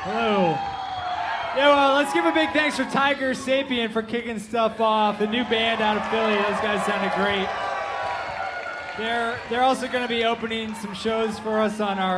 Hello. Yeah, well, let's give a big thanks for Tiger Sapien for kicking stuff off. The new band out of Philly. Those guys sounded great. They're also going to be opening some shows for us on our